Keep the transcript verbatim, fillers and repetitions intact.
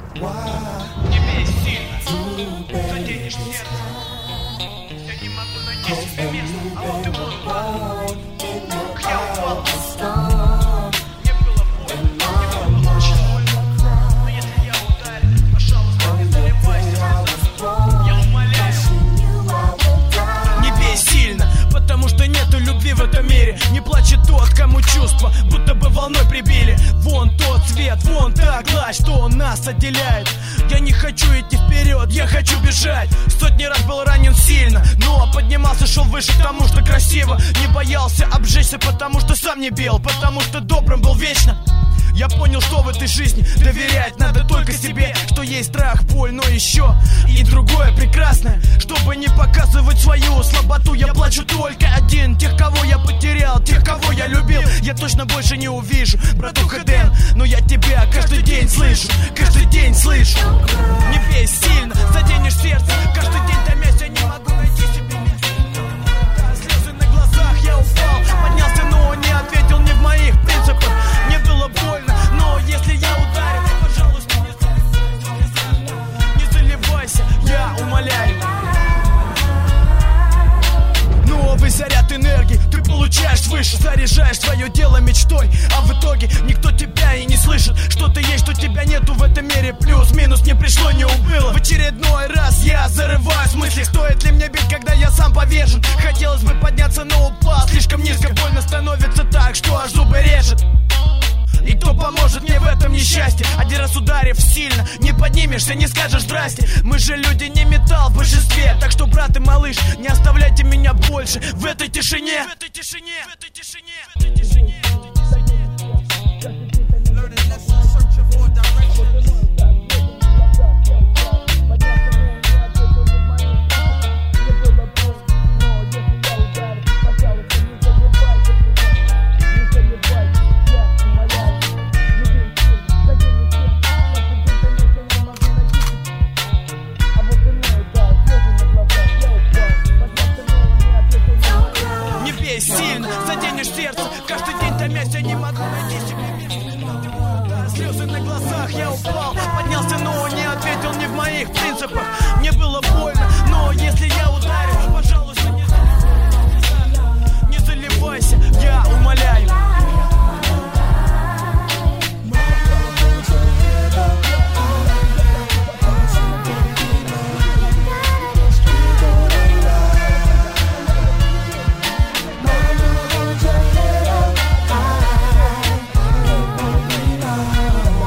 Не бей сильно, заденешь сердце. Я не могу найти себе места, а вот и мой упал. Я упал. Мне было больно, мне было очень больно. Но если я ударил, пожалуйста, не заливайся. Я умоляю. Не бей сильно, потому что нету любви в этом мире. Не плачет тот, кому чувства будто бы волной прибили. Вон тот свет, вон та гладь, что нас отделяет. Я не хочу идти вперед, я хочу бежать. Сотни раз был ранен сильно, но поднимался, шел выше, потому что красиво. Не боялся обжечься, потому что сам не бил, потому что добрым был вечно. Я понял, что в этой жизни доверять надо только себе. Что есть страх, боль, но еще и другое прекрасное. Чтобы не показывать свою слаботу, я плачу только один. Тех, кого я потерял, тех, кого я любил, я точно больше не увижу, братуха Дэн. Но я тебя каждый день слышу, каждый день слышу. Не бей сильно, заденешь сердце. Каждый день томясь, я не могу найти себе место. Слезы на глазах, я упал, поднялся, но не ответил не в моих принципах. Мне было больно, но если я ударил, пожалуйста, не заливайся, я умоляю. Новый заряд энергии ты получаешь свыше. Заряжаешь свое дело мечтой, а в итоге никто тебя и не слышит. Что-то есть, что тебя нету в этом мире. Плюс-минус не пришло, не убыло. В очередной раз я зарываюсь в мысли. Стоит ли мне бить, когда я сам повержен? Хотелось бы подняться, но упал слишком низко. Больно становится так, что аж зубы режет. И кто поможет мне в этом несчастье? Один раз ударив сильно, не поднимешься, не скажешь здрасте. Мы же люди, не металл в большинстве. Так что, брат и малыш, не оставляйте меня больше в этой тишине. В этой тишине, в этой тишине, в этой тишине. Сильно заденешь сердце. Каждый день томясь, я не могу найти себе место. Слезы на глазах, я упал, поднялся, но не ответил не в моих принципах. Мне было больно, но если я ударил, пожалуйста, не заливайся, не заливайся, я умоляю.